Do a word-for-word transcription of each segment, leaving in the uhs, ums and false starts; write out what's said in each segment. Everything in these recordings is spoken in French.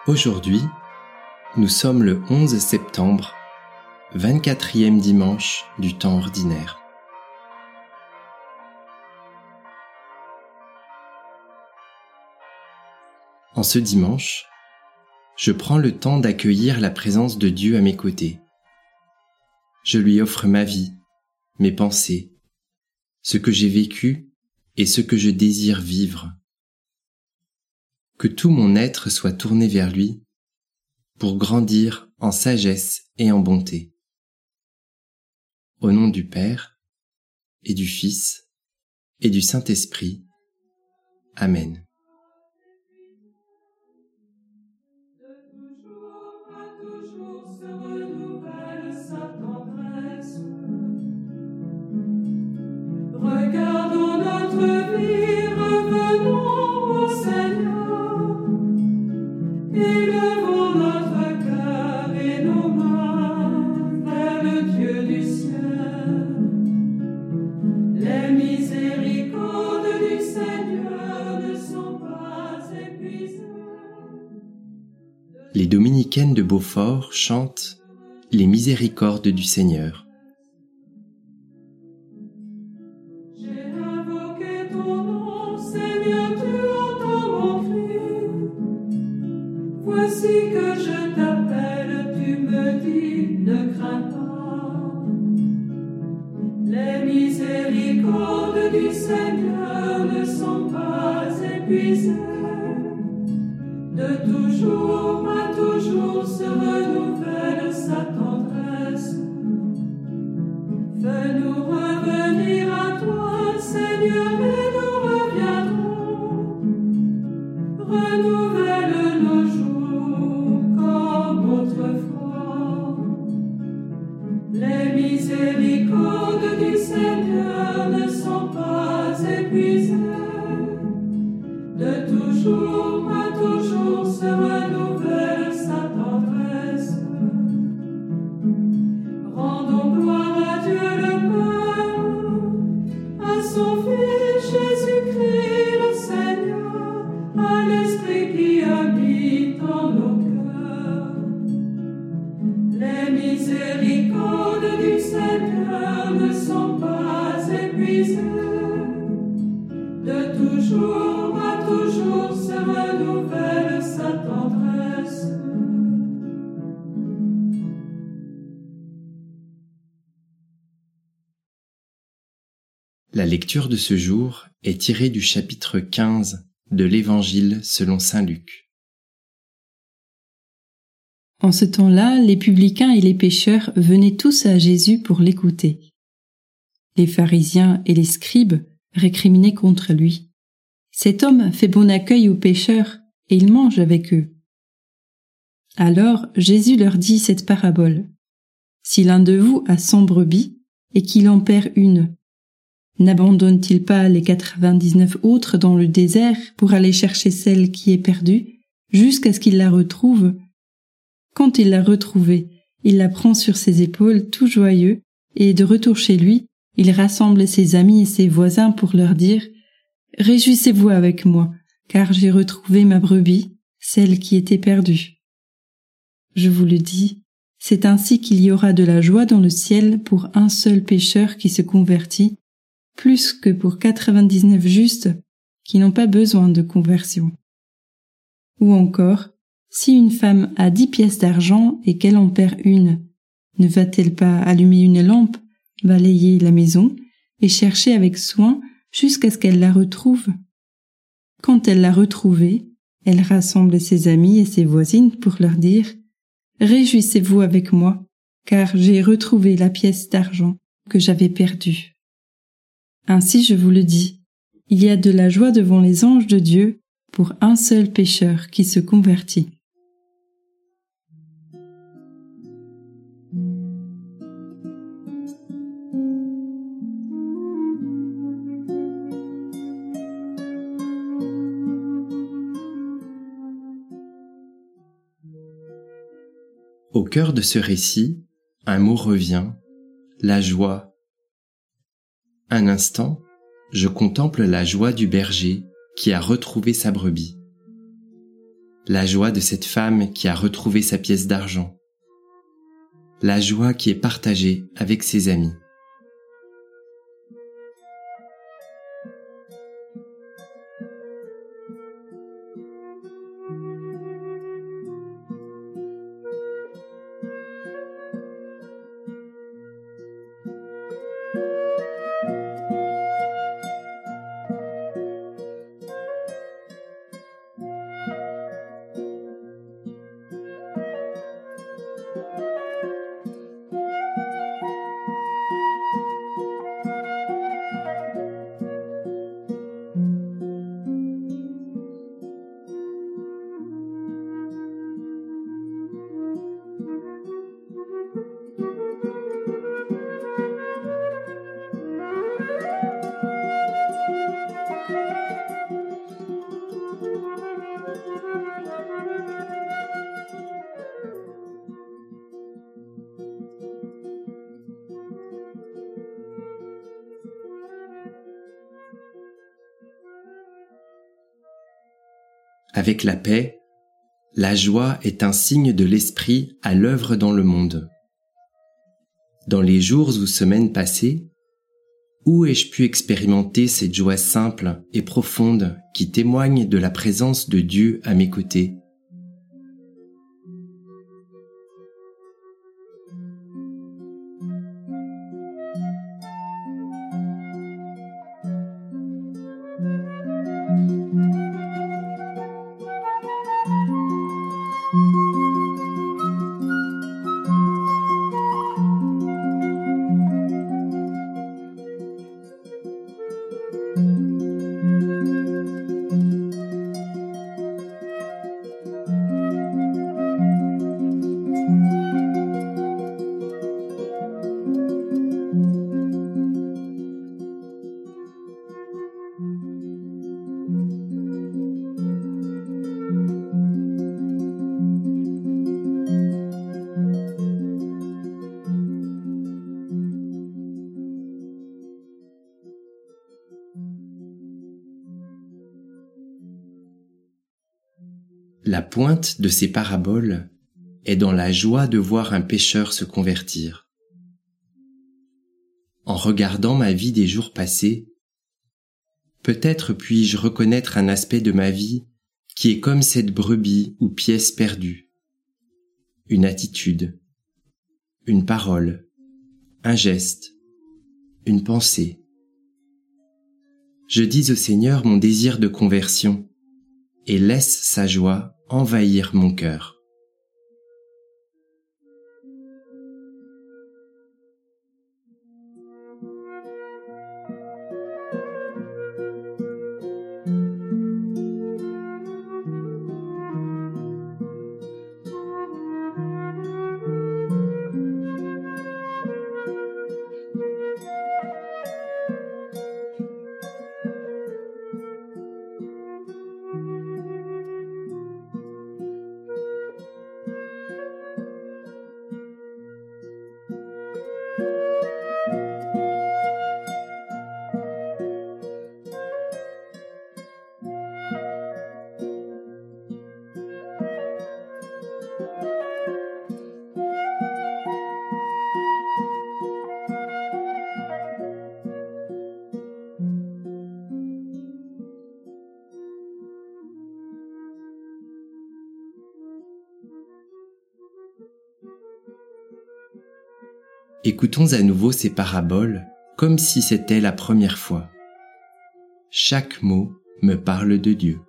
Aujourd'hui, nous sommes le onze septembre, vingt-quatrième dimanche du temps ordinaire. En ce dimanche, je prends le temps d'accueillir la présence de Dieu à mes côtés. Je lui offre ma vie, mes pensées, ce que j'ai vécu et ce que je désire vivre. Que tout mon être soit tourné vers lui pour grandir en sagesse et en bonté. Au nom du Père et du Fils et du Saint-Esprit. Amen. Regardons notre vie, revenons au Seigneur, élevons notre cœur et nos mains vers le Dieu du ciel. Les miséricordes du Seigneur ne sont pas épuisées. Les dominicaines de Beaufort chantent les miséricordes du Seigneur. Voici que je t'appelle, tu me dis, ne crains pas. Les miséricordes du Seigneur ne sont pas épuisées. De toujours à toujours se renouvelle sa tendresse. Fais-nous revenir à toi, Seigneur, et nous reviendrons. Renouvelle nos jours comme autrefois. Les miséricordes du Seigneur ne sont pas épuisées. De toujours à toujours se renouvelle sa tendresse. Rendons gloire à Dieu le Père, à son Fils Jésus-Christ le Seigneur, à l'Esprit qui habite en nos cœurs. Les miséricordes du Seigneur ne sont pas épuisées. De toujours à toujours se renouvelle sa tendresse. La lecture de ce jour est tirée du chapitre quinze de l'Évangile selon saint Luc. En ce temps-là, les publicains et les pécheurs venaient tous à Jésus pour l'écouter. Les pharisiens et les scribes récriminaient contre lui. Cet homme fait bon accueil aux pécheurs et il mange avec eux. Alors Jésus leur dit cette parabole. Si l'un de vous a cent brebis et qu'il en perd une, n'abandonne-t-il pas les quatre-vingt-dix-neuf autres dans le désert pour aller chercher celle qui est perdue, jusqu'à ce qu'il la retrouve? Quand il l'a retrouvée, il la prend sur ses épaules tout joyeux, et de retour chez lui, il rassemble ses amis et ses voisins pour leur dire « Réjouissez-vous avec moi, car j'ai retrouvé ma brebis, celle qui était perdue. » Je vous le dis, c'est ainsi qu'il y aura de la joie dans le ciel pour un seul pécheur qui se convertit, plus que pour quatre-vingt-dix-neuf justes qui n'ont pas besoin de conversion. Ou encore, si une femme a dix pièces d'argent et qu'elle en perd une, ne va-t-elle pas allumer une lampe, balayer la maison et chercher avec soin jusqu'à ce qu'elle la retrouve? Quand elle l'a retrouvée, elle rassemble ses amis et ses voisines pour leur dire « Réjouissez-vous avec moi, car j'ai retrouvé la pièce d'argent que j'avais perdue. » Ainsi je vous le dis, il y a de la joie devant les anges de Dieu pour un seul pécheur qui se convertit. Au cœur de ce récit, un mot revient, la joie. Un instant, je contemple la joie du berger qui a retrouvé sa brebis. la joie de cette femme qui a retrouvé sa pièce d'argent, la joie qui est partagée avec ses amis. Avec la paix, la joie est un signe de l'esprit à l'œuvre dans le monde. Dans les jours ou semaines passées, où ai-je pu expérimenter cette joie simple et profonde qui témoigne de la présence de Dieu à mes côtés ? La pointe de ces paraboles est dans la joie de voir un pécheur se convertir. En regardant ma vie des jours passés, peut-être puis-je reconnaître un aspect de ma vie qui est comme cette brebis ou pièce perdue. Une attitude, une parole, un geste, une pensée. Je dis au Seigneur mon désir de conversion et laisse sa joie envahir mon cœur. Écoutons à nouveau ces paraboles comme si c'était la première fois. Chaque mot me parle de Dieu.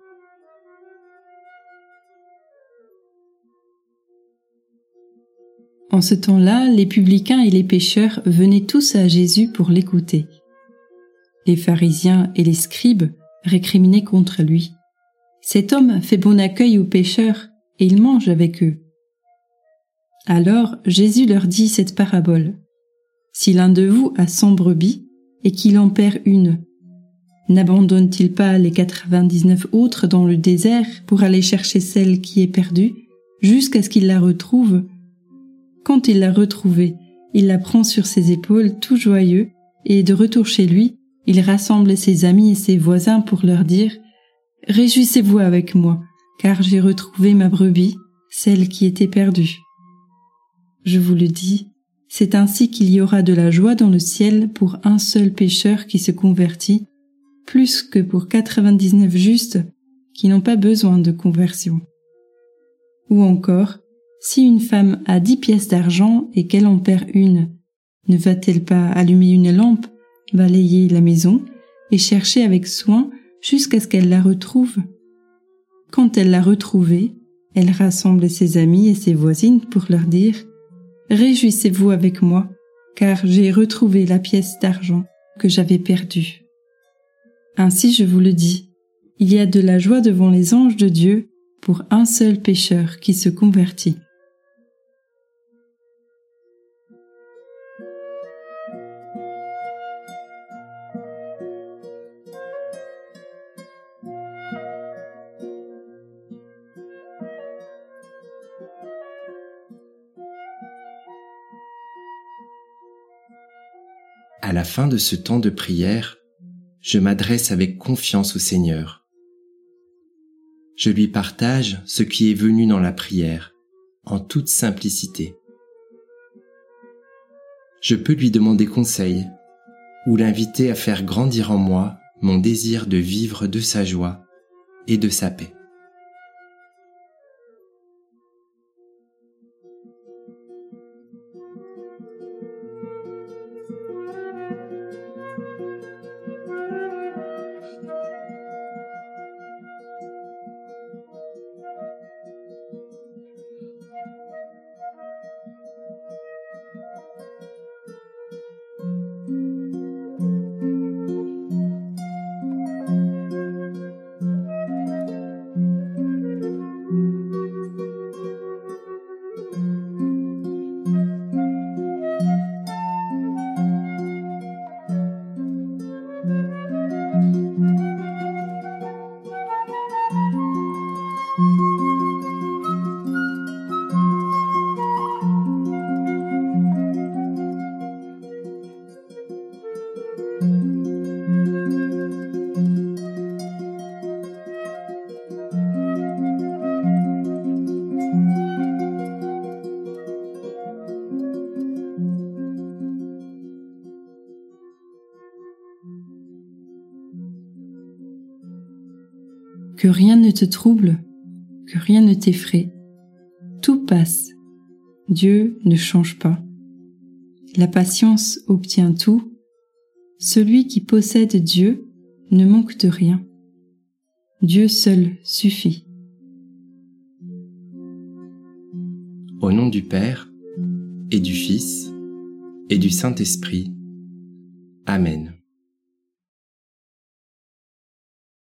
En ce temps-là, les publicains et les pécheurs venaient tous à Jésus pour l'écouter. Les pharisiens et les scribes récriminaient contre lui. Cet homme fait bon accueil aux pécheurs et il mange avec eux. Alors Jésus leur dit cette parabole. Si l'un de vous a cent brebis et qu'il en perd une, n'abandonne-t-il pas les quatre-vingt-dix-neuf autres dans le désert pour aller chercher celle qui est perdue jusqu'à ce qu'il la retrouve ? Quand il l'a retrouvée, il la prend sur ses épaules tout joyeux et de retour chez lui, il rassemble ses amis et ses voisins pour leur dire « Réjouissez-vous avec moi, car j'ai retrouvé ma brebis, celle qui était perdue. Je vous le dis, c'est ainsi qu'il y aura de la joie dans le ciel pour un seul pécheur qui se convertit, plus que pour quatre-vingt-dix-neuf justes qui n'ont pas besoin de conversion. Ou encore, si une femme a dix pièces d'argent et qu'elle en perd une, ne va-t-elle pas allumer une lampe, balayer la maison et chercher avec soin jusqu'à ce qu'elle la retrouve? Quand elle l'a retrouvée, elle rassemble ses amis et ses voisines pour leur dire « Réjouissez-vous avec moi, car j'ai retrouvé la pièce d'argent que j'avais perdue. » Ainsi je vous le dis, il y a de la joie devant les anges de Dieu pour un seul pécheur qui se convertit. À la fin de ce temps de prière, je m'adresse avec confiance au Seigneur. Je lui partage ce qui est venu dans la prière, en toute simplicité. Je peux lui demander conseil, ou l'inviter à faire grandir en moi mon désir de vivre de sa joie et de sa paix. Que rien ne te trouble, que rien ne t'effraie. Tout passe. Dieu ne change pas. La patience obtient tout. Celui qui possède Dieu ne manque de rien. Dieu seul suffit. Au nom du Père, et du Fils, et du Saint-Esprit. Amen.